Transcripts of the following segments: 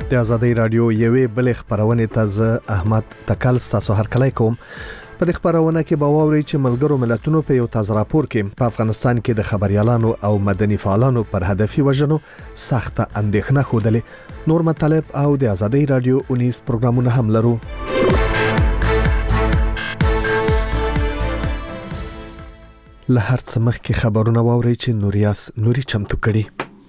د آزادۍ رادیو یوې بل خبرونه ته احمد تکل تاسو هرکلی کوم. په دې خبرونه کې به واوري چې ملګرو ملتونو په یو تازه راپور کې په افغانستان کې د خبريالانو او مدني فعالانو پر هدفي وژنو سخته اندېښنه خوده. نور مطالب او د آزادۍ رادیو 19 پروګرامونه هم لرو. له هر څه مخکې خبرونه واوري چې نوریاس نوري چمتو کړي.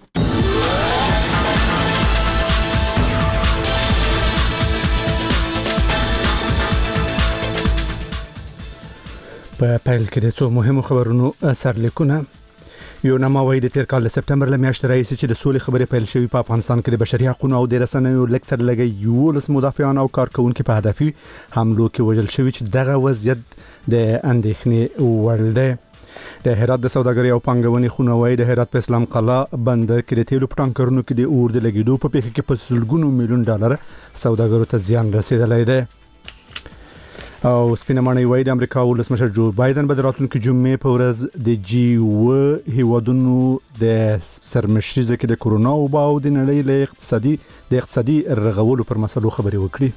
په پیل کې د څو مهمو خبرونو سرلیکونه. یوناما وايي د تیر کال د سپټمبر له میاشتې راهیسې چې د سولې خبرې پیل شوې په افغانستان کې د بشري حقوقو او د رسنیو لکتر لګي 11 مدافعان او کارکونکو په هدفي حملو کې وژل شوی چې دغه وضعیت د اندېښنې وړ دی. د هرات د سوداګرۍ او پانګونې خونه وايي د هرات په اسلام قلعه بندر کې د تیلو ټانکرونو کې د اور د لګیدو په پیښه کې په سلګونو میلیون ډالر سوداګرو ته زیان رسیدلی دی. او سپینمانه وای د امریکا ولسمشر جو بایدن به راتلونکي جمعې په ورځ د G20 هیوادونو د سرمشري کې د کورونا او باو د نړۍ له اقتصادي رغولو پر مسلو خبرې وکړي.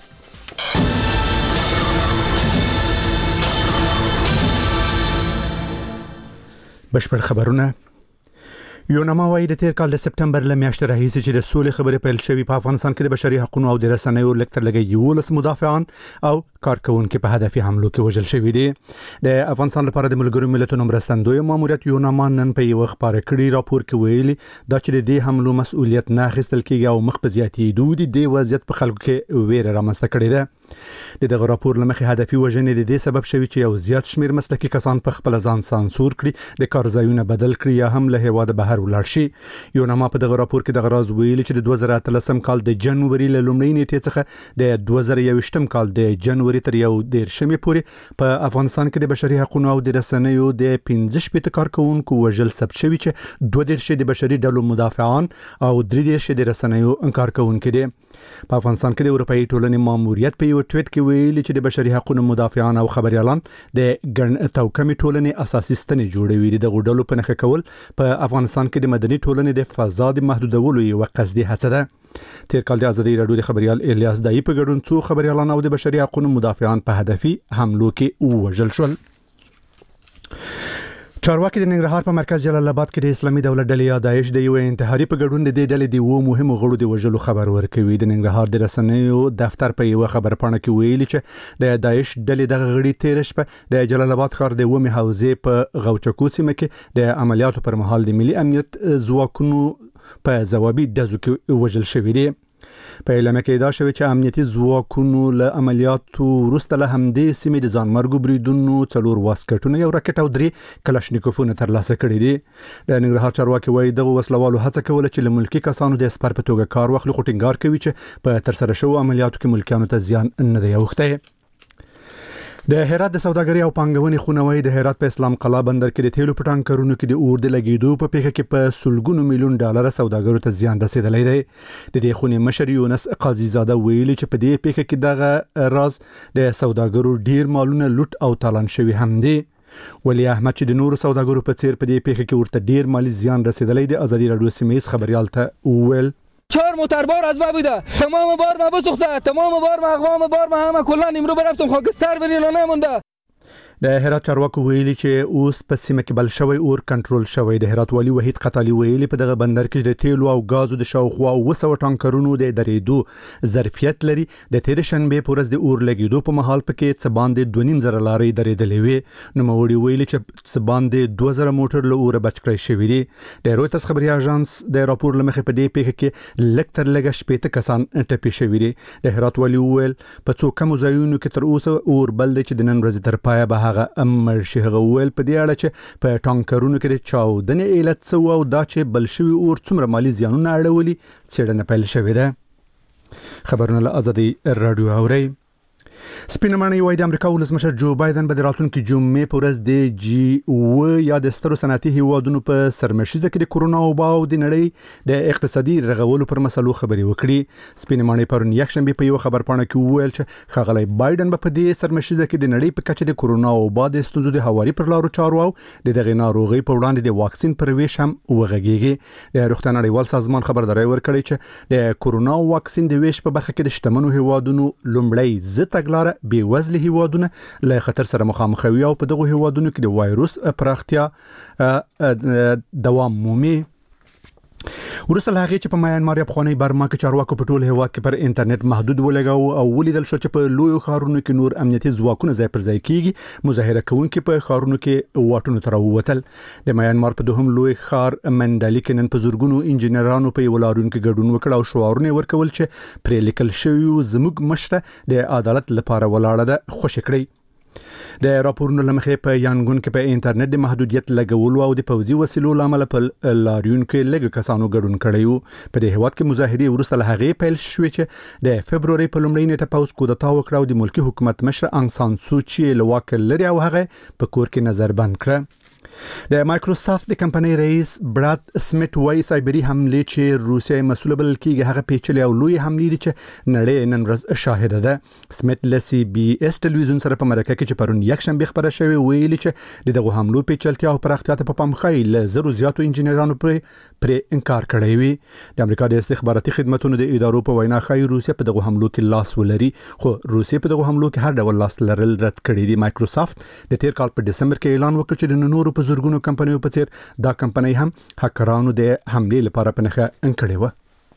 بشپړ خبرونه. یوناما وايي د تیر کال د سپټمبر له میاشتې راهیسې چې د سولې خبرې پیل شوې په افغانستان کې د بشري حقوقو او د رسنیو لکتر لګي 11 مدافعان او کارکونکو په هدفي حملو کې وژل شوی دي. د افغانستان لپاره د ملګرو ملتونو مرستندوی ماموریت یوناما نن په یو خبره کړي راپور کې ویلي دا چې د دې حملو مسؤلیت نه اخیستل کیږي او مخ په زیاتېدو د وضعیت په خلکو کې ویره رامنځته کړې ده. دغه راپور لمخې هدفي وژنې د دې سبب شوی چې یو زیات شمیر مسلکي کسان په خپل ځان سانسور کړي، د کارځایونه بدل کړي یا هم له هیواده بهر ولاړ شي. یوناما په دغه راپور کې دغه راز ویلي چې د 2013 کال د جنوري له لومړۍ نیټې څخه د 2021 کال د جنوري تر 11 پورې په افغانستان کې د بشري حقوقو او د رسنیو د 15 کارکونکو وژل ثبت شوی چې 22 د بشري ډلو مدافعان او 3 د رسنیو کارکونکو دي. په افغانستان کې د اروپאי ټولنې ماموریت په یو ټویټ کې ویلي چې د بشري حقوقو مدافعان او خبريالان د ګڼ توکمي ټولنې اساسي ستنې جوړوي. د غوډلو په نخښه کول په افغانستان کې د مدني ټولنې د فضا د محدودولو یو قصدي هڅه ده. تیر کال د آزادۍ رادیو د خبريال الیاس دای په ګډون څو خبريالان او د بشري حقوقو مدافعان په هدفي حملو کې وژل شول. چارواکي د ننګرهار په مرکز جلال آباد کې د اسلامي دولت ډلې یا داعش د یو انتحاري په ګډون د ډلې د وو مهمو غړو د وژلو خبر ورکوي. د ننګرهار د رسنیو دفتر په یو خبر پاڼه کې ویلي چې د داعش ډلې دغه غړي تیر شپه د جلال آباد ښار د ومه حوزې په غوچکو سیمه کې د عملیاتو پر مهال د ملي امنیت ځواکونو په ځوابي ډزو کې وژل شوی دي. په اعلان کې دا شوی چې امنیتي ځواکونو له عملیاتو وروسته له همدې سیمې د ځانمرګو بریدونو 4 واسکټونه یو راکټ او 3 کلاشنیکوفونه ترلاسه کړي دي. د ننګرهار چارواکي وايي دغه وسلوالو هڅه کوله چې له ملکی کسانو د سپر په توګه کار واخلي، خو ټینګار کوي چې په ترسره شوو عملیاتو کې ملکیانو ته زیان نه دی اوښتی. د هرات د سوداګرۍ او پانګونې خونه وايي د هرات په اسلام قلعه بندر کې د تیلو ټانکرونو کې د اور د لګیدو په پیښه کې په سلګونو میلیون ډالر سوداګرو ته زیان رسیدلی دی. د دې خونې مشر یونس قاضي زاده ویلي چې په دې پیښه کې دغه راز د سوداګرو ډیر مالونه لوټ او تالان شوی هم دي. ولی احمد چې د نورو سوداګرو په څیر په دې پیښه کې ورته ډیر مالی زیان رسیدلی دی، آزادۍ رادیو سیمه‌ایز خبريال ته ویل 4 موتر بار از ما بوده، تمام بار ما بسوخته، تمام بار ما اقوام بار ما همه کلا امرو برفتم خاکستر بریلا نمونده. د هرات چارواکو ویلي چې اوس په سیمه کې بل شوی اور کنټرول شوی. د هرات والی وحید قطالي ویلي په دغه بندر کې د تیلو او غازو د شاوخوا 200 ټانکرونو د درېدو ظرفیت لري. د تیر شنبه پورز د اور لګیدو په محل پکې څه باندې 2.5 زره لارې درېدلې وي. نو موري ویلي چې څه باندې 2000 موټر له اور بچ کړی شوی دي. د رويټرز خبري اژانس د راپور لمخې په دې پیښه کې لکتر لګه شپېته کسان ټپي شوی دي. د هرات والی ویل په څو کم ځایونو کې تر اوسه اور بل دی چې د نن ورځې تر پایه به امر شهغه ویل په دې اړه چې په ټانکرونو کې د چاودنې علت څه و او دا چې بل شوی اور څومره مالی زیانونه اړولي څېړنه پیل شوې ده. خبرونه له آزادۍ رادیو اوري. سپینمنې وایي د امریکا ولسمشر جو بایدن به د راتلونکي جمعې په ورځ د G7 یا د سترو صنعتي هیوادونو په سرمشیزه کې د کورونا وبا او د نړۍ د اقتصادي رغولو پر مسلو خبرې وکړي. سپینمنې پرون یکشنبه په یو خبرپاڼه کې وویل چې ښاغلی بایدن به په دې سرمشیزه کې د نړۍ په کچه د کورونا وبا د ستونزو د هواري پر لارو چارو او د دغه ناروغي په وړاندې د واکسین پر ویش هم وغږیږي. د روغتیا نړیوال سازمان خبرداري ورکړي چې د کورونا واکسین د ویش په برخه کې د شتمنو هیوادونو لومړی زتګلاره بې وزله هیوادونه له خطر سره مخامخ وي او په دغه هیوادونو کې د وایروس پراختیا دوام مومي. ورسره هغه چې په میانمار یا بخونی برما کې چارواکو په ټول هیواد کې پر انټرنیټ محدود ولګاو او ولیدل شو چې په لوی خارونو کې نور امنیتي ځواکونه ځای پر ځای کیږي. مظاهره کوونکي په خارونو کې واټونو تر ووتل. د میانمار په دوهم لوی خار منډالي کې نن په زورګونو انجنیرانو په ولارونکو ګډون وکړ او شعارونه ورکول چې پرې لیکل شوی زموږ مشره د عدالت لپاره ولاړه ده خوشی کړی. د راپورونو لمخې په یانګون کې په انټرنیټ د محدودیت لګولو او د پوځي وسیلو لامل په لاریون کې لږ کسانو ګډون کړی وو. په دې هیواد کې مظاهرې وروسته له هغې پیل شوې چې د فبرवरी په لومړۍ نیټه پوځ کودتا وکړ او د ملکی حکومت مشر انګ سان سوچي له واک لري او هغه په کور کې نظر بند کړ. د مایکروسافت د کمپنۍ رئیس براد سمیت وایي سایبری حمله چې روسیه مسؤل بلل کیږي هغه پیچلې او لوی حمله دي چې نړۍ نن ورځ شاهده ده. سمیت ل سی بي اس ټلویزیون سره په مرکه کې چې پرون یکشنبه خبره شوې ویلي چې دغه حملو پیچلتیا او پراختیا ته په پام خای له زرو زیاتو انجنیرانو پر انکار کړی وي. د امریکا د استخباراتي خدماتو د ادارو په وینا خای روسیه په دغه حملو کې لاس ولري خو روسیه په دغه حملو کې هر ډول لاس لرل رد کړی دي. مایکروسافت د تیر کال په دسمبر کې اعلان وکړ چې د نورو په زورګونو کمپنیو په څیر دا کمپنۍ هم هکرانو د حملې لپاره پنهخه انکړې و.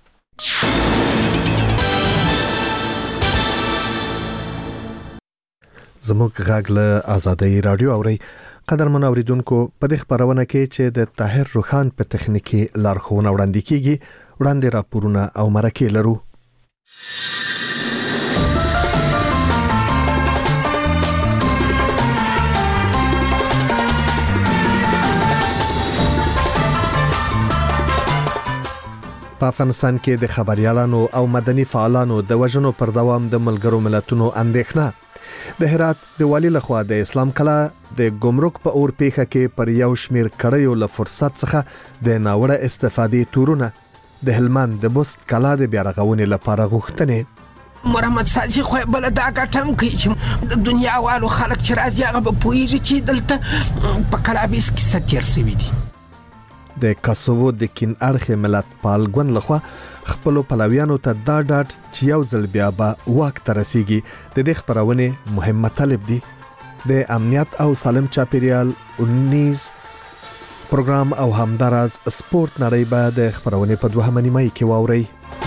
زموږ غږ له آزادۍ رادیو اوري. قدرمن اوریدونکو په دې خبرونه کې چې د طاهر روخان په تخنیکی لارښوونه وړاندې کیږي وړاندې راپورونه او مرکې لرو. په افغانستان کې د خبريالانو او مدني فعالانو د وژنو پر دوام د ملګرو ملتونو اندېښنه. د هرات د والی لخوا د اسلام کلا د ګمرک په اور پیخه کې پر یو شمیر کړیو له فرصت څخه د ناوړه استفادې تورونه د هلمند د بست کلا د بیارغونې لپاره غوښتنې. محمد سازي خو بل دا ګټم کوي چې د دنیا والو خلک چې راځي هغه به پوهیږي چې دلته په کلابیس کې ستیر سوي دي. د کاسوو د کین اړخ ملت پالګون لخوا خپل پلویانو ته دا ډاټ چې یو ځل بیا به واک ته رسیږي د دې خبرونه مهم مطلب دي. د امنیت او سالم چاپیریال 19 پروګرام او همدارز سپورت نړۍ به د خبرونه په دوه نیمه کې واوري.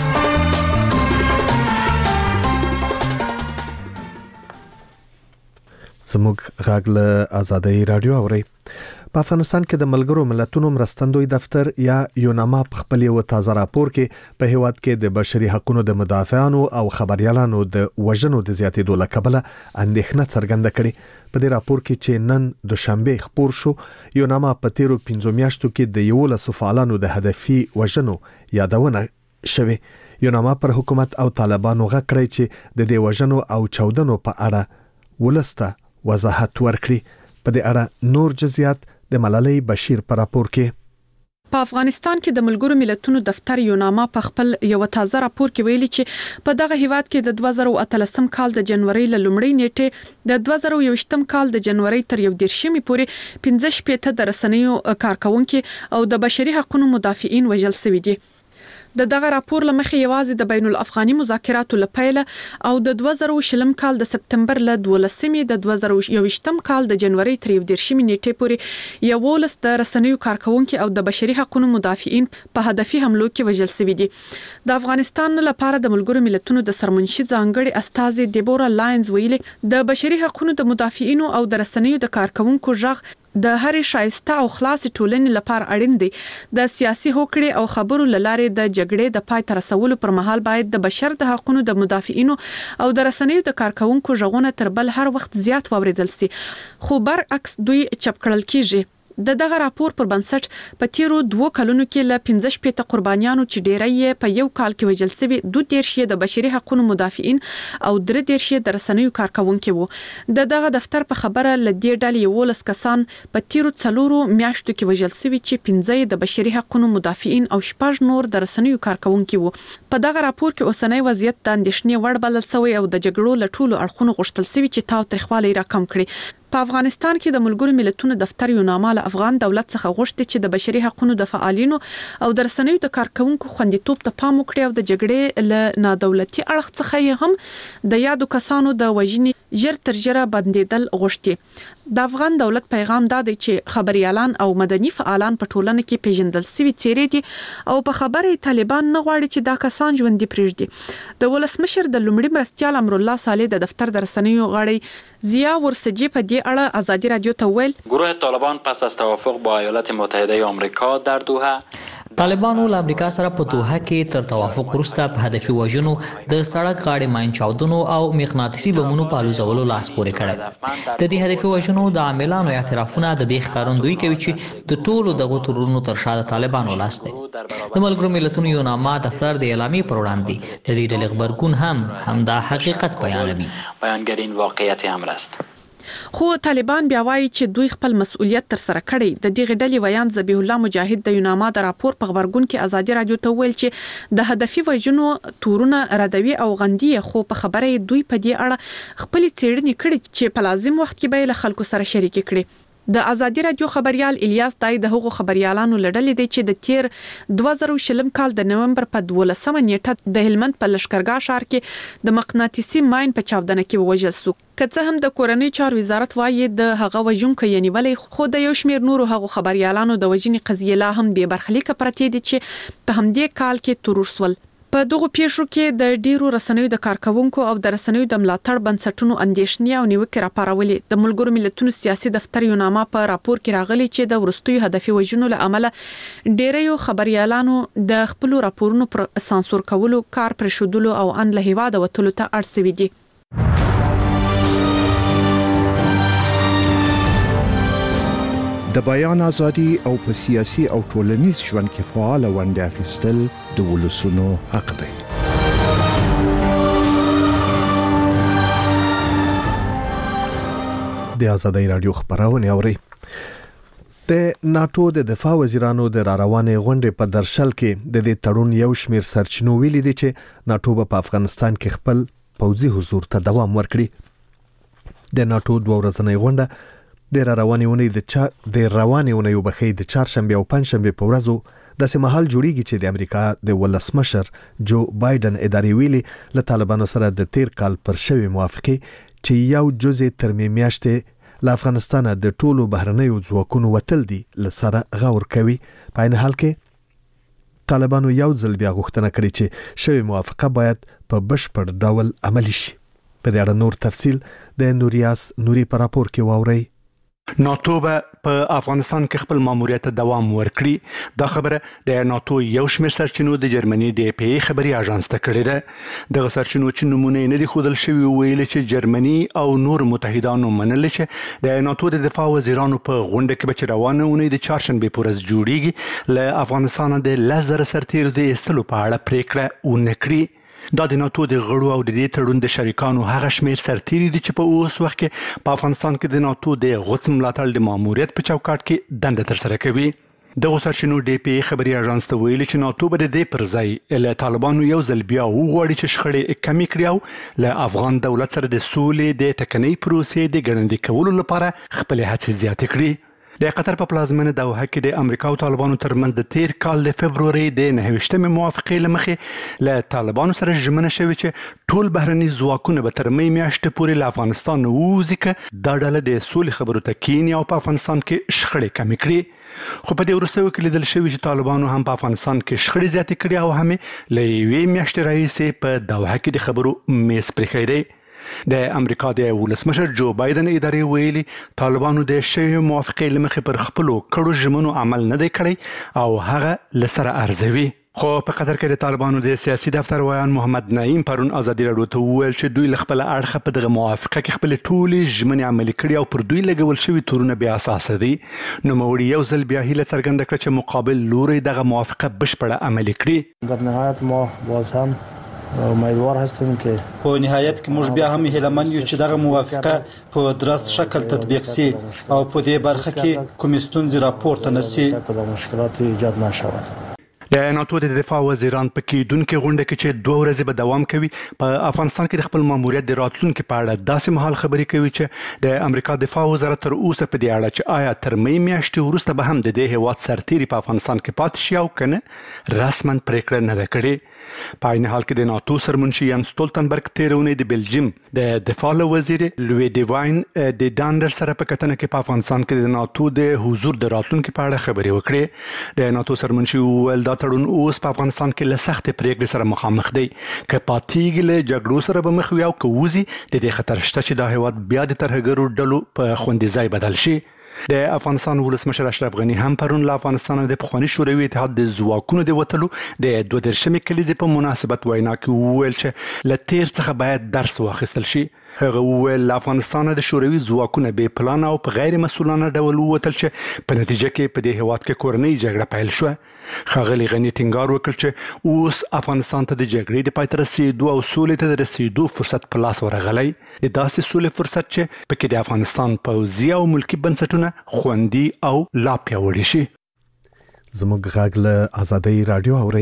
زموږ غږ له آزادۍ رادیو اوري. په افغانستان کې د ملګرو ملتونو مرستندوی دفتر یا یوناما په خپل یو تازه راپور کې په هیواد کې د بشري حقوقو د مدافعانو او خبريالانو د وژنو د زیاتېدو لکبله اندېښنه څرګنده کړې. په دې راپور کې چې نن دوشنبه خبر شو یوناما په تیرو 15 میاشتو کې د 11 فعالانو د هدفي وژنو یادونه شوه. یوناما پر حکومت او طالبانو غږ کړی چې د دې وژنو او چاودنو په اړه ولسته وضاحت ورکړي. په دې اړه نور جزئیات د ملالۍ بشیر پر راپور کې. په افغانستان کې د ملګرو ملتونو دفتر یوناما په خپل یو تازه راپور کې ویلي چې په دغه هیواد کې د 2013 کال د جنوري ل لومړۍ نیټه د 2021 کال د جنوري تر 11 پورې 15 د رسنیو کارکونکو او د بشري حقوقو مدافعین وژل شوي دي. دغه راپور لمخې یوازې د بین الافغاني مذاکراتو لپاره او د 2020 کال د سپتمبر ل 12 د 2021 کال د جنوري تر 11 نیټې پورې 11 د رسنیو کارکونکو او د بشري حقوقو مدافعین په هدفي حملو کې وژل شوي دي. د افغانستان لپاره د ملګرو ملتونو د سرمنشي ځانګړي استاذ دیبورا لاینز ویلي د بشري حقوقو د مدافعین او د رسنیو د کارکونکو ژغ د هرې شایسته او خلاص ټولنې لپاره اړین دی. د سیاسي هوکړې او خبرو لاره د جګړې د پای ته رسولو پر مهال باید د بشر د حقوقو د مدافعین او د رسنیو د کارکونکو ژغونه تر بل هر وخت زیات واوریدل شي. خو برعکس دوی چپ کړل کیږي. دغه راپور پر بنسټ په تیرو 2 کلونو کې له 15 قربانیانو چې ډیری په یو کال کې وژل شوي 2 د بشري حقوقو مدافعین او 3 د رسنیو کارکونکو وو. دغه دفتر په خبره ل دې ډلې 11 کسان په تیرو 4 میاشتو کې وژل شوي چې 15 د بشري حقوقو مدافعین او 6 نور د رسنیو کارکونکو وو. په دغه راپور کې اوسنۍ وضعیت د اندېښنې وړ بلل شوی او د جګړو له ټولو اړخونو غوښتل شوی چې تاو تریخوالی را کم کړي. په افغانستان کې د ملګرو ملتونو دفتر یو نامه له افغان دولت څخه غوښتي چې د بشري حقوقو د فعالینو او د رسنیو د کارکونکو خوندیتوب ته پام وکړي او د جګړې له نادولتي اړخ څخه هم د یادو کسانو د وژنې ژر تر ژره بندیدل غوښتي. د افغان دولت پیغام دا دی چې خبريالان او مدني فعالان په ټولنه کې پیژندل شوي څیرې دي او په خبره طالبان نه غواړي چې دا کسان ژوندۍ پرېږدي. د ولسمشر د لومړي مرستیال امر الله صالح د دفتر د رسنیو غړي ضیا ورسجی په دې اړه آزادی رادیو ته ویل گروه طالبان پس از توافق با ایالات متحده آمریکا در دوحه طالبانو له امریکا سره په دوحه کې تر توافق وروسته په هدفي وژنو د سړک غاړې ماین چاودنو او مغناطیسي بمونو په الوزولو لاس پورې کړی. د دې هدفي وژنو د عاملانو اعترافونه د دې ښکارندوی کوي چې د ټولو دغو ترورونو تر شا د طالبانو لاس دی. د ملګرو ملتونو یو نامه دفتر د اعلامیې پر وړاندې د دې ډلې غبرګون هم دا حقیقت بیانوي. بیانګرین واقعیت امر است. خو طالبان بیا وایي چې دوی خپل مسؤلیت تر سره کړی. د دې ډلې ویان ذبیح الله مجاهد د یوناما د راپور په خبرګون کې آزادی رادیو ته ویل چې د هدفي وژنو تورونه ردوي او غندي خو په خبره دوی په دې اړه خپل څېړنې کړې چې په لازم وخت کې به له خلکو سره شریک کړي. د آزادی رادیو خبريال الیاس دای د هغو خبريالانو لړلې دی چې د تیر 2020 کال د نومبر په 12 نیټه د هلمند په لشکرګاه ښار کې د مغناطیسي ماین په چاودنه کې وژل شو. که څه هم د کورنۍ چارو وزارت وایي د هغه وژونکو یې نیولې خو د یو شمېر نورو هغو خبريالانو د وژنې قضیې لا هم بې برخلیکه پرتې دي چې په همدې کال کې ترور سول. په دغه پیښو کې د ډیرو رسنیو د کارکونکو او د رسنیو د ملاتړ بنسټونو اندېښنې او نیوکې راپارولې. د ملګرو ملتونو سیاسي دفتر یو نامه په راپور کې راغلي چې د ورستیو هدفي وژنو له امله ډیرو خبريالانو د خپل راپورونو پر سانسور کولو کار پر شودلو او ان له هیواده وتلو ته اړ شوي دي. د بیان ازادي او په سیاسي او ټولنیز ژوند کې فعال ونډه اخیستل د ولسونو حق دی. د آزادۍ رادیو خبرونه اوري. د ناتو د دفاع وزیرانو د روانې غونډې په درشل کې د دې تړون یو شمیر سرچینو ویلي دي چې ناتو په افغانستان کې خپل پوځي حضور ته دوام ورکړي. د ناتو 2 ورځنۍ غونډه د روانې اونۍ وبخې د چهارشنبه او پنځشنبه په ورځو د سمحال جوړیږي چې د امریکا د ولسمشر جو بایدن اداري ویلي له طالبانو سره د تیر کال پر شوی موافقه چې یو جزء تر میاشتې له افغانستان د ټولو بهرنیو ځواکونو وتل دي لسره غور کوي. په عین حال کې طالبانو یو ځل بیا غوښتنه کړې چې شوی موافقه باید په بشپړ ډول عملي شي. په دې اړه نور تفصیل د نوریاس نوري په راپور کې واورئ. ناتو په افغانستان کې خپل ماموریت ته دوام ورکړي. دا خبره د ناتو یو شمېر سرچینو د جرمني د پی خبري اژانس ته کړې ده. د سرچینو چې نمونه نه دي خودل شوی ویل چې جرمني او نور متحدانو منل چې د ناتو د دفاع وزیرانو په غونډه کې به روانه ونې د چهارشنبه پورز جوړیږي له افغانستان د لزر سرتیر د استلو په اړه پریکړه ونکړي. دا د ناتو د غړو او د دې تړون د شریکانو هغه شمیر سرتیري دي چې په اوس وخت کې په افغانستان کې د ناتو د غوڅ ملاتړ د ماموریت په چوکاټ کې دنده تر سره کوي. د سرچینو ډي پی خبري اژانس ته ویلي چې ناتو به د دې پر ځای له طالبانو یو ځل بیا وغواړي چې شخړې کمې کړي او له افغان دولت سره د سولې د ټکنۍ پروسې د ګړندې کولو لپاره خپل هڅې زیاتې کړي. د قطر په پلازمینه دوحه کې د امریکا او طالبانو ترمنځ د تیر کال د فبروري د 9مې موافقې لمخې له طالبانو سره ژمنه شوې چې ټول بهرني ځواکونه به تر مې میاشتې پورې له افغانستان ووځي که دا ډله د سولې خبرو ته کینی او په افغانستان کې شخړې کمې کړي. خو په دې وروستیو کې لیدل شوی چې طالبانو هم په افغانستان کې شخړې زیاتې کړي او هم له یوې میاشتې راهیسې په دوحه کې د خبرو میز پرېښی دی. د امریکا د ولسمشر جو بایدن اداري ویلي طالبانو د شوی موافقې لمخې پر خپلو کړو ژمنو عمل نه دی کړی او هغه لسره ارزوي. خو په قطر کې د طالبانو د سیاسي دفتر وایان محمد نعیم پرون ازادي راډیو ته وویل چې دوی خپل اړخ په دغه موافقه کې خپل ټولې ژمنې عملي کړي او پر دوی لګول شوی تورونه بیا اساس دي. نو موري یو ځل بیا هیله څرګنده کړه چې مقابل لوري دغه موافقه بشپړه عملي کړي. در نهایت ما باز هم امیدوار هستیم که په نهایت کې موږ بیا هم هیلهمند یو چې دغه موافقه په درست شکل تطبیق شي او په دې برخه کې کوم ستونزې راپورته نشي مشکلات ایجاد نشود. د ناتو د دفاع وزیران په کېدونکو غونډه کې چې 2 ورځې به دوام کوي په افغانستان کې د خپل ماموریت د راتلونکو په اړه داسې مهال خبرې کوي چې د امریکا دفاع وزارت تر اوسه په دې اړه چې آیا تر مې میاشتې وروسته به هم د دې هیواد سرتیري په افغانستان کې پاتې شي او کنه رسما پریکړه نه ده کړې. په عین حال کې د ناتو سرمنشي ین سټولتنبرګ تیرونه د بلجیم د دفاع وزیر لوی ډیواین د ډانډر سره په کتنه کې په افغانستان کې د ناتو د حضور د راتلونکو په اړه خبرې وکړې. د ناتو سرمنشي ویل دا تړون اوس په افغانستان کې له سختې پریکړې سره مخامخ دی که پاتېږي له جګړو سره به مخ وي او که وځي د دې خطر شته چې دا هیواد بیا د ترهګرو ډلو په خوندي ځای بدل شي. د افغانستان ولسمشر اشرف غنی هم پرون له افغانستان د پخوانی شوروي اتحاد د ځواکونو د وټلو د 22 کلیزې په مناسبت وینا کې وویل چې له تیر څخه باید درس واخیستل شي. هغه وویل افغانستان د شوروي ځواکونو بې پلان او په غیر مسؤلانه ډول ووتل چې په نتیجه کې په دې هیواد کې کورنۍ جګړه پیل شوه. ښاغلي غني ټینګار وکړ چې اوس افغانستان ته د جګړې د پای ته رسیدو او سولې ته د رسیدو فرصت په لاس ورغلی. د داسې سولې فرصت چې پکې د افغانستان پوځي او ملکي بنسټونه خوندي او لا پیاوړي شي. زموږ غږ له ازادي رادیو اوري.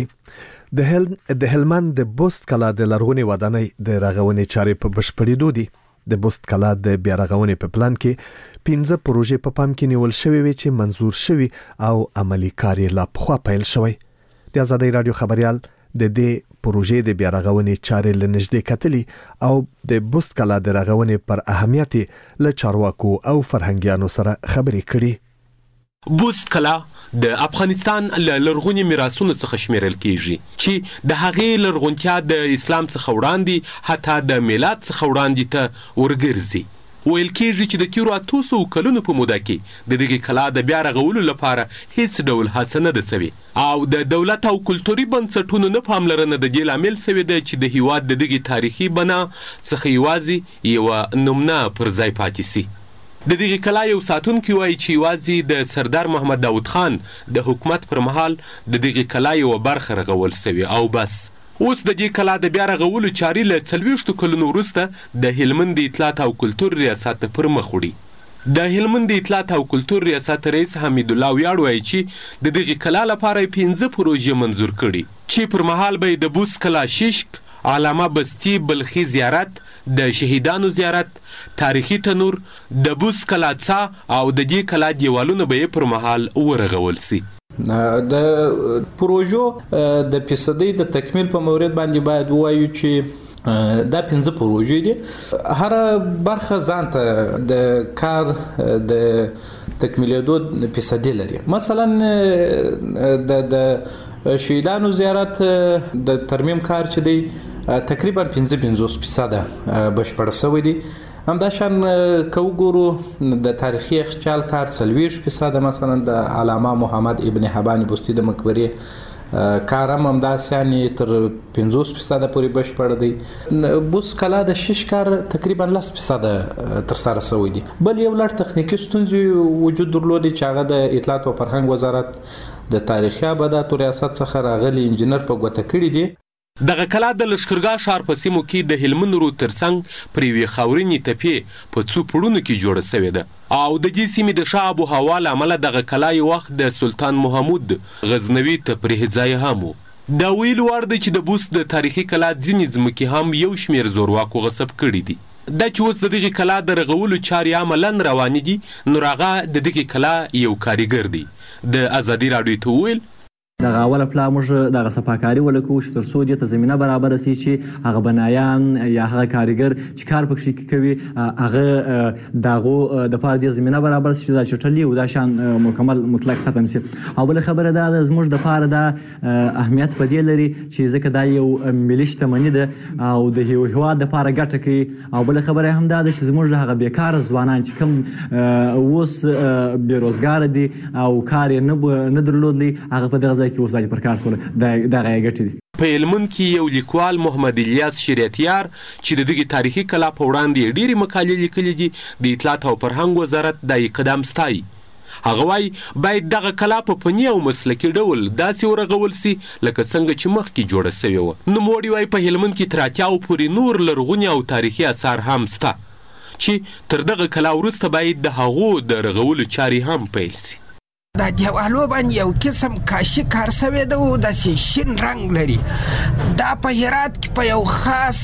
د هلمند د بوست کلا د لرغونی ودانۍ د رغونې چارې په بشپړېدو دي. د بوست کلا د بیا رغونې په پلان کې 15 پروژې په پام کې نیول شوې وي چې منظور شوي او عملی کار لا پخوا پیل شوی. د ازادي رادیو خبريال د دې پروژې د بیا رغونې چارې لنږدې کتلي او د بوست کلا د رغونې پر اهمیت له چارواکو او فرهنګیانو سره خبرې کړي. بوست کلا د افغانستان له لرغونی میراثونو څخه شمیرل کیږي چې د هغې لرغونتیا د اسلام څخه وړاندې حتی د میلاد څخه وړاندې ته ورګرځي. ویل کیږي چې د تیرو 800 کلونو په موده کې د دغې کلا د بیا رغولو لپاره هیڅ ډول هڅه نه ده سوې او د دولت او کلتوري بنسټونو نه پاملرنه د دې لامل سوې ده چې د هیواد د دغې تاریخي بنا څخه یوازې یوه نمونه پر ځای پاتې سي. د دغې کلا یو ساتونکی وایي چې یوازې د سردار محمد داود خان د حکومت پر مهال د دغې کلا یوه برخه رغول سوې او بس. اوس د دې کلا د بیا رغولو چارې له 40 کلونو وروسته د هلمند اطلاعات او کلتور ریاست پر مخ وړي. د هلمند اطلاعات او کلتور ریاست رئیس حمید الله ویاړ وایي چې د دغې کلا لپاره 15 پروژې منظور کړي چې پر مهال به د بوست کلا شیشک، علامه بستی بلخی زیارت، د شهیدانو زیارت، تاریخي تنور، د بوست کلا څا او د دې کلا دیوالونه به پر مهال ورغول سي. د پروژو د فیصدي د تکمیل په مورید باندې باید وایو چې دا 15 پروژې دي. هر برخه ځانته د کار د تکمیلېدو فیصدي لري. مثلا د شهیدانو زیارت د ترمیم کار چې دی تقریبا 55% بشپړ شوی دی. همداشان که وګورو د تاریخي اخچال کار 40% مثلا د علامه محمد ابن حبانی بستی د مقبره کار هم داسې یعنی تر 50% پورې بشپړ دی. بوست کلا د شش کار تقریبا 10% تر سره شوی دی. بل یو لړ تخنیکی ستونزې وجود درلودي چې هغه د اطلاعات او فرهنګ وزارت د تاریخي آباداتو ریاست څخه راغلي انجنیر په ګوته کړی دی. دغه کلا د لشکرګاه ښار په سیمو کې د هلمند رود ترڅنګ پر یوې خاورینې تپې په څو پوړونو کې جوړه سوې ده او د دې سیمې د ښه آب و هوا له امله دغه کلا یو وخت د سلطان محمود غزنوي تفریح ځای هم و. دا ویل وړ دی چې د بوست د تاریخي کلا ځینې ځمکې هم یو شمېر زورواکو غصب کړي دي. دا چې اوس د دغې کلا د رغولو چارې عملاً روانې دي نو هغه د دغې کلا یو کاریګر دی. د ازادي راډیو ته وویل دغه اوله پلا موږ دغه صفاکاري ولکو چې تر څو دې ته زمینه برابر شي چې هغه بنایان یا هغه کاریګر چې کار پکې کوي هغه دغه د پاره د زمینه برابر شي دا چټلی او دا شان مکمل مطلق ختم شي. او بل خبره ده زموږ د پاره د اهمیت په دې لري چې ځکه دا یو ملي شتمني ده او د هیواد د پاره ګټه کوي. او بل خبره هم ده چې زموږ هغه بیکار ځوانان چې کوم اوس بیروزګار دي او کار نه درلودلی هغه په دغه ځای کې اوس دا پر کار سول دغه ګټې دي. په هلمند کې یو لیکوال محمد الیاس شریعتیار چې د دغه تاریخي کلا په وړاندې ډېرې مقالې لیکلې دي، د اطلاعات او فرهنګ وزارت دا اقدام ستایي. هغه وایي باید دغه کلا په فني او مسلکي ډول داسې ورغول سي لکه څنګه چې مخکې جوړه سوې وه. نوموړي وایي په هلمند کې تر 80 پورې نور لرغوني او تاریخي اثار هم سته چې تر دغه کلا وروسته باید د هغو د رغولو چارې هم پیل سي. دا دیوالو باندې یو قسم کاشي کار سوی ده او داسې شین رنګ لري. دا په هرات کې په یو خاص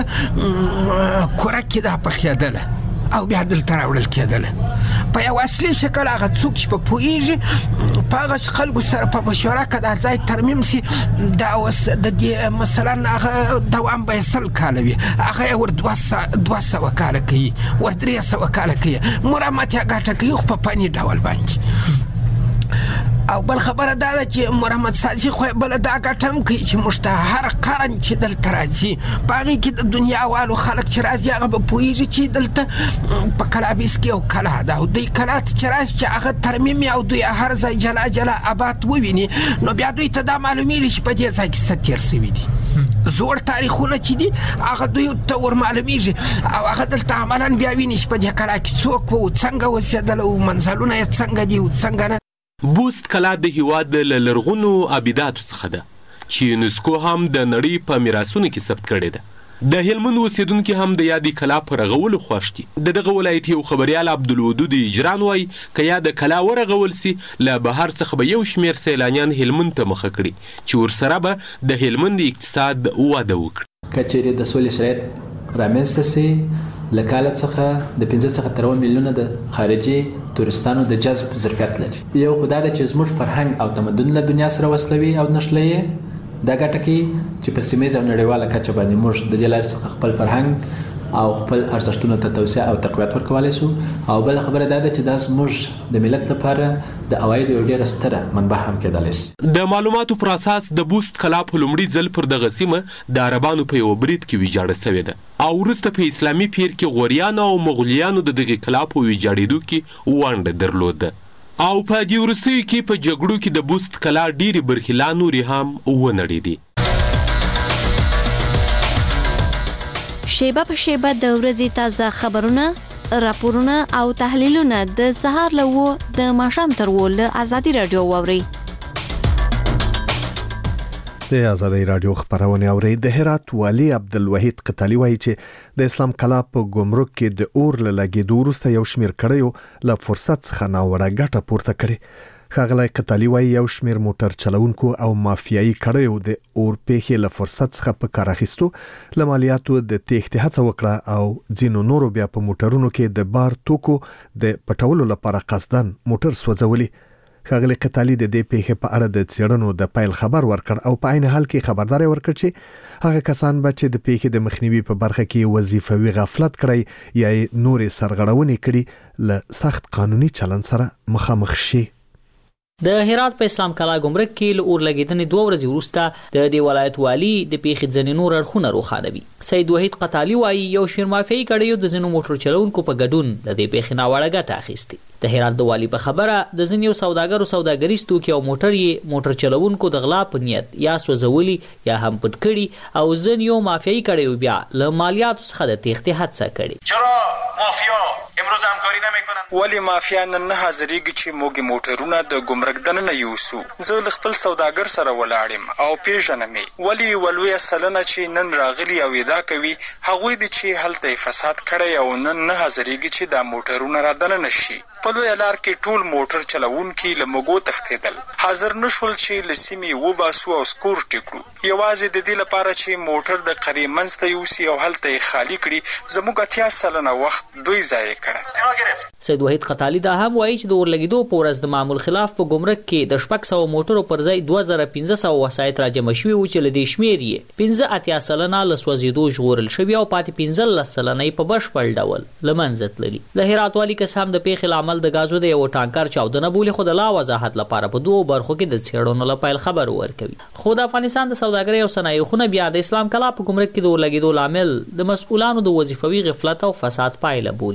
کوره کې دا پخېدله او بیا دلته راوړل کېدله په یو اصلي شکل. هغه څوک چې په پوهېږي په هغه خلکو سره په مشوره که دا ځای ترمیم سي، دا اوس د دې مثلا هغه دوام به یې 100 کاله وي، هغه یې ور 200 کاله کوي، ور 300 کاله کوي، مرمت یې ګټه کوي خو په فني ډول باندې. او بل خبره دا ده چې مرمت سازي خو بل دا ګټم کوي چې موږ ته هر قرن چې دلته راځي په هغې کې د دنیا والو خلک چې راځي هغه به پوهېږي چې دلته په کلابیس کې یو کلا ده او دوی کلا ته چې راشي چې هغه ترمیم او دوی هر ځای جلا جلا آباد وویني، نو بیا دوی ته دا معلومیږي چې په دې ځای کې څه تېر سوي دي. زوړ تاریخونه چې دي هغه دوی ته ور معلومیږي او هغه دلته عملا بیا ویني چې په دې کلا کې څوک و څنګه اوسېدل او منزلونه یې څنګه دي او څنګه نه. بوست کلا د هیواد له لرغونو ابیداتو څخه ده چې یونسکو هم د نړۍ په میراثونو کې ثبت کړې ده. د هلمند اوسیدونکي هم د یادې کلا په رغولو خوښ دي. د دغه ولایت یو خبریال عبدالودود اجران وایي که یا د کلا ورغول سي له بهر څخه به یو شمېر سیلانیان هلمند ته مخه کړي چې ورسره به د هلمند اقتصاد وده وکړي. که چیرې د سولې شرایط رامنځته سي له کاله څخه د 15 څخه تر 9 میلیونه د خارجي تورستانو د جذب ظرفیت لري. یو خو دا ده چې زموږ فرهنګ او تمدن له دنیا سره وصلوي او نښلوي. دا ګټه کوي چې په سیمه او نړیواله کچه باندې موږ د دې لارې څخه خپل فرهنګ او خپل ارزښتونو ته توسعه او تقویت ورکولی شو. او بل خبره دا ده چې دا زموږ د ملت لپاره د عوایدو یو ډېره ستره منبع هم کېدلی شي. د معلوماتو پر اساس د بوست کلا په لومړي ځل پر دغه سیمه د عربانو په یو برید کې ویجاړه سوې ده او وروسته په اسلامي پیر کې غوریانو او مغولیانو د دغې کلا په ویجاړېدو کې ونډه درلوده او په دې وروستیو کې په جګړو کې د بوست کلا ډېرې برخې لا نورې هم ونړېدې. شیبه په شیبه د ورځې تازه خبرونه، راپورونه او تحلیلونه د سهار له 9 د ماښام تر 10 له ازادي رادیو واورئ. د ازادي رادیو خبرونه اوري. د هرات والی عبدالوحید قتالی وایي چې د اسلام کلا په ګمرک کې د اور له لګېدو وروسته یو شمېر کړیو له فرصت څخه ناوړه ګټه پورته کړې. ښاغلی قتالی وایي یو شمېر موټر چلونکو او مافیایي کړیو د اور پیښې له فرصت څخه په کار اخیستو له مالیاتو د تېښتې هڅه وکړه او ځینو نورو بیا په موټرونو کې د بار توکو د پټولو لپاره قصداً موټر سوځولي. ښاغلی قتالی د دې پیښې په اړه د څېړنو د پیل خبر ورکړ او په عین حال کې خبرداری ورکړ چې هغه کسان به چې د پیښې د مخنیوي په برخه کې وظیفوي غفلت کړی یا نورې سرغړونې کړي له سخت قانوني چلند سره مخامخ شي. د هرات په اسلام کلا ګمرک کې له اور لګیدنې 2 ورځې وروسته د دې ولایت والی د پیښې ځینې نور اړخونه روښانوي. سید وحید قتالی وایي یو شمېر مافیایي کړیو د ځینو موټر چلونکو په ګډون د دې پیښې ناوړه ګټه اخیستې. د هرات د والی په خبره د ځینو سوداګرو سوداګریز توکي او موټر چلونکو د غلا په نیت یا سوځولي یا هم پټ کړي او ځینو مافیایي کړیو بیا له مالیاتو څخه د تېښتې هڅه کړې. چرا مافیا امروز همکاری نمیکنن؟ ولی مافیا نن نه حاضرېږي چې موږ موټرونه د ګمرک دننه یوسو. زه له خپل سوداګر سره ولاړم او پیژنم ولی ولوی سلنه چې نن راغلي او ادعا کوي هغوی دي چې هلته فساد کړی او نن نه حاضرېږي چې دا موټرونه را دننه شي. په لویه لار کې ټول موټر چلوونکي له موږ تښتېدل. حاضر نشول چې له سیمې وباسو او سکور ټیکړو. یوازې د دې لپاره چې موټر د قرې منځ ته یوسي او هلته یې خالي کړي زموږ 80 سلنه وخت دوی ضایع کړی. سید وحید قتالی دا هم وایي چې د اور لګېدو په ورځ د معمول خلاف په ګمرک کې د 600 موټرو پر ځای 2500 وسایط راجمع شوي وو چې له دې شمېر یې 15 سلنه له سوځېدو ژغورل شوي او پاتې 15 سلنه یې په بشپړ ډول له منځه تللي. د هرات والي کس هم د پیښې له امله د غازو د یو ټانکر چاودنه بولي خو د لا وضاحت لپاره په 2 برخو کې د څېړنو لپاره خبر ورکوي. خو د افغانستان د سوداګرۍ او صنایعو خونه بیا د اسلام کلا په ګمرک کې د اور لګېدو لامل د مسؤلانو د وظیفوي غفلت او فساد پایله بولي.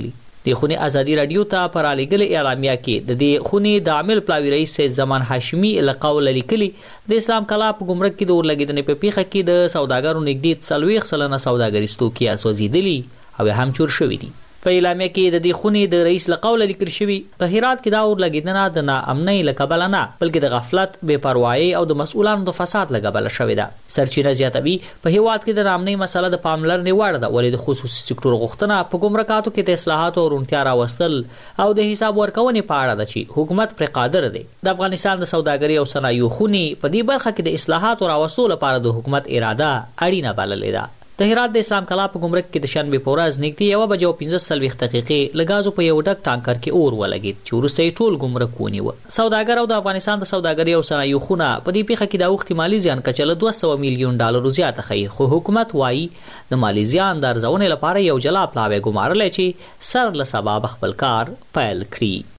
د خونی ازادي رادیو ته پر الیګل اعلامیه کې د دې خونی د عامل پلاوی رئیس سید زمان هاشمی لقول لیکلي د اسلام کلا په ګمرک کې د ورلګیدنې په پیخه کې د سوداګرو نږدې 40 سلنه سوداګری ستوکیا سوځیدلی او هم چور شوې دي. په اعلامیه کې د دې خونی د رئیس لقول لیکل شوی په هرات کې دا ورلګیدنه د ناامنۍ لکبل نه بلکې د غفلت بے پروايي او د مسؤلانو د فساد لکبل شوې ده. سرچینه زیاتوي په هیواد کې د ناامنۍ مسله د پاملرنې وړ ده ولې د خصوصي سکتور غوښتنه په ګمرکاتو کې د اصلاحات او رونتیا راوستل او د حساب ورکونې په اړه ده چې حکومت پر قادر دی. د افغانستان د سوداګرۍ او صنایعو خونی په دې برخه کې د اصلاحات او راوستلو لپاره د حکومت اراده اړینه بللې ده. د هرات د اسلام کلا په ګمرک کې د شنبه په ورځ نږدې 1:15 دقیقې لګازو په یو ډک ټانکر کې اور ولګید چې وروسته ټول ګمرک ونیو. سوداګر او د افغانستان د سوداګرۍ او صنایعو خونه په دې پیښه کې د احتمالي زیان کچه له $200 میلیون زیاته خي خو حکومت وایي د مالی زیان د ارزونې لپاره یو جلا پلاوی ګمارل چې سر له سبب خپل کار پیل کړي.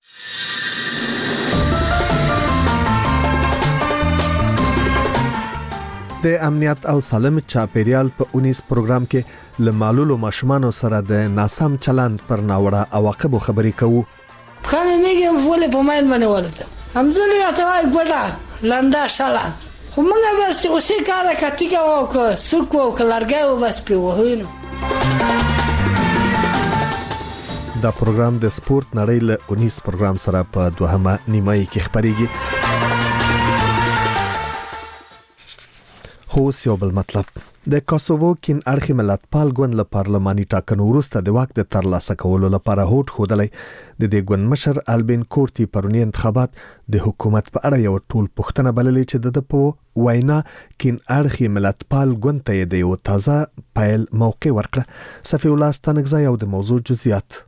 د امنیت او سالم چاپیریال په 19 پروګرام کې له معلولو ماشومانو سره د ناسم چلند پر ناوړه عواقبو خبرې کوو. خامې میګم ولې په ماین باندې ورته همزولې راته وایي ګوډه لنده شاله خو موږ بس اوسې کار کاتیګه او سوق او کلارګه او بس پیوهینو. دا پروګرام د سپورت نړۍ له 19 پروګرام سره په دوهمه نیمایي کې خبريږي. خو یو بل مطلب د کوسوو کین اړخي ملتپال ګوند له پارلماني ټاکنو وروسته د واک د ترلاسه کولو لپاره هوټ خودلې د دې ګوند مشر البین کورتي پرونی انتخابات د حکومت په اړه یو ټول پښتنه بللې چې د په وینا کین اړخي ملتپال ګوند ته د یو تازه پایل موقع ورکړه. صفی الله ستانګزای او د موضوع جزئیات.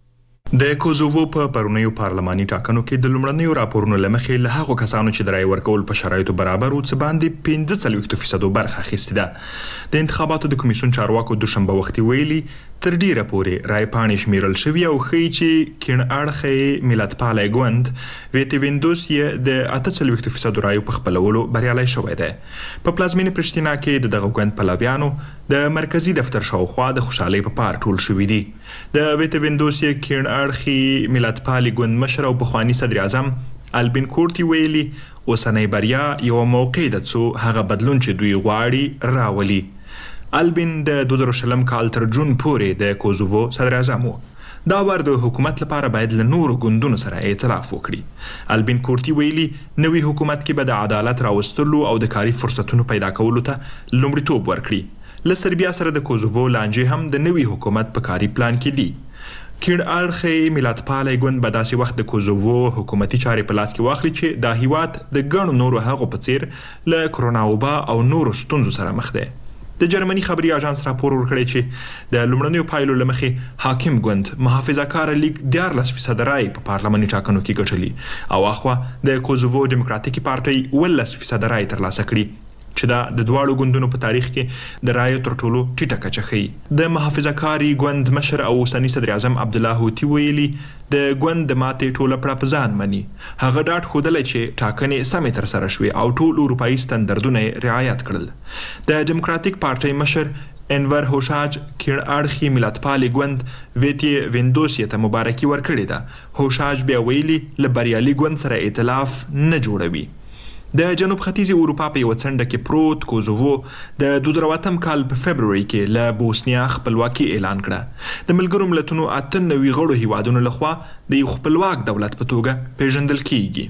د کوزوو په پرونیو پارلماني ټاکنو کې د لومړنیو راپورونو لمخې له هغو کسانو چې د رای ورکول په شرایطو برابر او څه باندې 45% برخه اخیستې ده. د انتخاباتو د کمیسیون چارواکو دوشنبه وختي ویلي تر ډیره پورې رای پاڼې شمیرل شوی او ښیي چې کین اړخي ملتپال ګوند ویټي وینډوز یې د 48% رای په خپلولو بریالي شوی دی. په پلازمینه پرشتینا کې د دغه ګوند پلویانو د مرکزی دفتر شاوخوا د خوشحالي په پار ټول شوې دي. د ویټي وینډوز یې کین اړخي ملتپال ګوند مشر او پخوانی صدر اعظم البین کورتي ویلي اوسنۍ بریا یو موقع ده چې هغه بدلون چې دوی غواړي راولي. البین د 2000 کال تر جون پورې د کوزوو صدر اعظم و. دا ور د حکومت لپاره باید له نورو ګوندونو سره ائتلاف وکړي. البین کورتي ویلي نوې حکومت کې به د عدالت راوستلو او د کاري فرصتونو پیدا کولو ته لومړیتوب ورکړي. له سربیا سره د کوزوو لانجې هم د نوې حکومت په کاري پلان کې دي. کین اړخي ملتپال ګوند به داسې وخت د کوزوو حکومتي چارې په لاس کې واخلي چې د هیواد د ګڼو نورو هغو په څیر له کرونا وبا او نورو ستونزو سره مخ دی. د جرمني خبري اژانس راپور ورکړی چې د لومړنیو پایلو لمخې حاکم ګوند محافظه کار لیگ 14% رای په پارلماني ټاکنو کې ګټلي او اخوا د کوزوو ډیموکراتیکي پارټي 18% رای ترلاسه کړي چې دا د دواړو ګوندونو په تاریخ کې د رایو تر ټولو ټیټه کچه ښیي. د محافظه کاری ګوند مشر او اوسنی صدر اعظم عبدالله هوتي ویلي د ګوند د ماتې ټوله پړه ځان مني. هغه ډاډ ښودلی چې ټاکنې سمې ترسره شوې او ټول اروپایي ستندردونه یې رعایت کړل. د ډیموکراتیک پارټۍ مشر انور هوشاج کین اړخي ملتپال ګوند ویټي وینډوز ته مبارکي ورکړې ده. هوشاج بیا ویلي له بریالي ګوند سره ائتلاف نه جوړوي. د جنوب ختیځي اروپا په یو څنډه کې پروت کوزوو د 2008 کال په فبروري کې له بوسنیا خپلواکي اعلان کړه. د ملګرو ملتونو 98 غړو هیوادونو لخوا د یو خپلواک دولت په توګه پیژندل کیږي.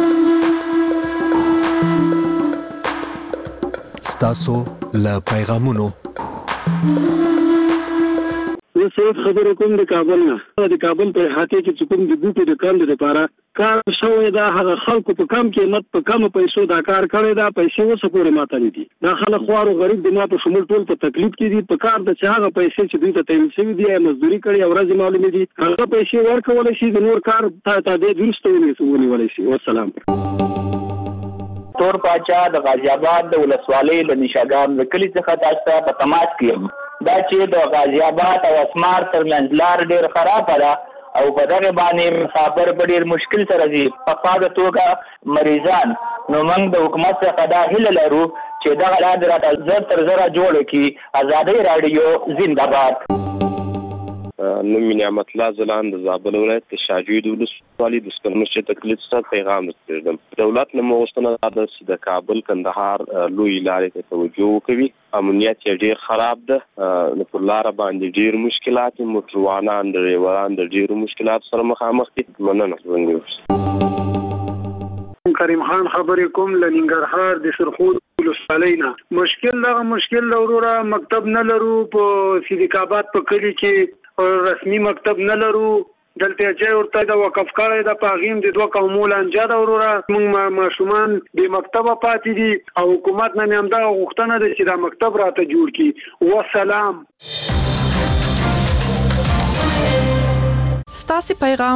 ستاسو له پیغامونو زه سید خبرې کوم د کابل نه. د کابل په احاطه کې چې کوم د بوټو د کاندې لپاره کار شوی دا هغه خلکو په کم قیمت په کم پیسو دا کار کړی دا پیسې وسه پورې ماته نه دي. دا خلک خوارو غریب د ما په شمول ټول په تکلیف کې دي. په کار د چې هغه پیسې چې دوی ته تایید شوي دي یا مزدوري کړي او ورځې معلومې دي هغه پیسې ورکولی شي د نور کار ته د درسته ونیولی شي. والسلام. تور پاچا د غازی آباد د ولسوالۍ د نشاګام د کلي څخه تاسو ته په تماس کړم دا چې د غازی آباد او اسمار ترمنځ لار ډېر خرابه ده او په دغه باندې مسافر په ډېر مشکل سره دي. په خاصه توګه مریضان نو موږ د حکومت څخه دا هیله لرو چې دغه لار راته زر تر زره جوړ کړي. ازادي رادیو زنده باد. نوم نعمت الله زلان د زابل ولایت د شاجوی د ولسوالۍ د سپرمشي تقلید سره پیغام ورکړم. دولت نه موغستنه د کابل کندهار لوی لارې ته توجه وکړي. امنیت یې ډیر خراب ده، نو پر لار باندې ډیر مشکلات، موټروانان ډریوران د ډیرو مشکلات سره مخامخ دي. مننه. کریم خان خبرې کوم لنګرهار د سرخود ولسوالۍ نه. مشکل وروره مکتب نه لرو، په صدیق آباد په کلی کې رسمي مکتب نه لرو. دلته چې ورته د وقف کړی د پاغیم د دوه قومو لانجه دا وروره موږ ماشومان د مکتب پاتې دي او حکومت نه هم دا غوښتنه ده چې دا مکتب راته جوړ کړي. والسلام. ستاسو پیغام